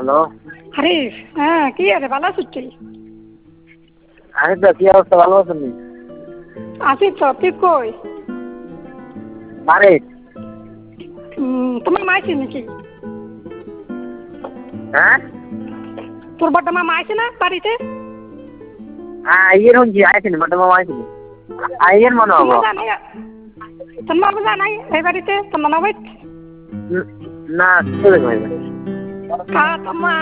Hello. হারিস, হ্যাঁ কি আছে ভালো আছিস তুই? আমি তো কি অবস্থা, ভালো আছেন? আছি তো, তুই কই? বাড়ি। তোমার মা আছে নাকি? হ্যাঁ তোর বড় মামা আছে না বাড়িতে? আইয়ের হচ্ছে আইসেনি, বড় মামা আইসেনি। আইয়ের মনে হবো। তোমার মা নাই এই বাড়িতে, তোমার নবাই? না, চলে যাবে। তোমার